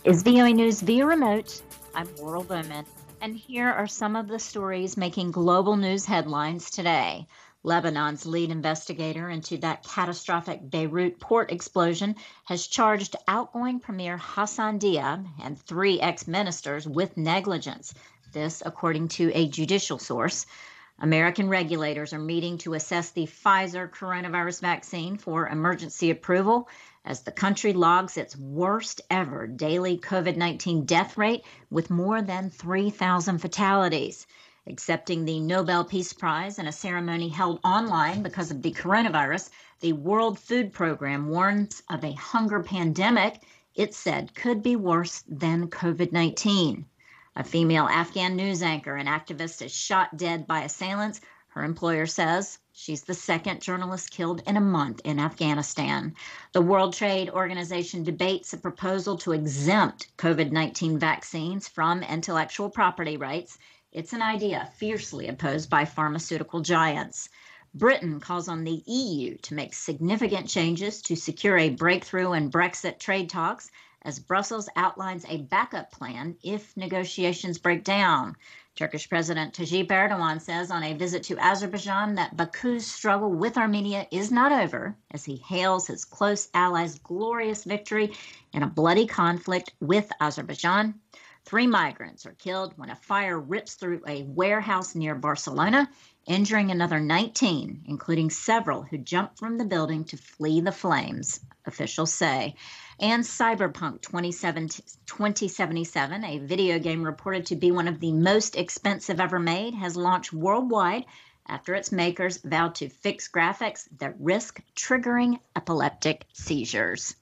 Is VOA News via remote? I'm Laurel Bowman, and here are some of the stories making global news headlines today. Lebanon's lead investigator into that catastrophic Beirut port explosion has charged outgoing Premier Hassan Diab and three ex-ministers with negligence. This, according to a judicial source. American regulators are meeting to assess the Pfizer coronavirus vaccine for emergency approval as the country logs its worst ever daily COVID 19 death rate with more than 3,000 fatalities. Accepting the Nobel Peace Prize in a ceremony held online because of the coronavirus, the World Food Program warns of a hunger pandemic it said could be worse than COVID 19. A female Afghan news anchor and activist is shot dead by assailants. Her employer says she's the second journalist killed in a month in Afghanistan. The World Trade Organization debates a proposal to exempt COVID-19 vaccines from intellectual property rights. It's an idea fiercely opposed by pharmaceutical giants. Britain calls on the EU to make significant changes to secure a breakthrough in Brexit trade talks as Brussels outlines a backup plan if negotiations break down. Turkish President Tayyip Erdogan says on a visit to Azerbaijan that Baku's struggle with Armenia is not over as he hails his close allies' glorious victory in a bloody conflict with Azerbaijan. 3 migrants are killed when a fire rips through a warehouse near Barcelona, injuring another 19, including several who jumped from the building to flee the flames, officials say. And Cyberpunk 2077, a video game reported to be one of the most expensive ever made, has launched worldwide after its makers vowed to fix graphics that risk triggering epileptic seizures.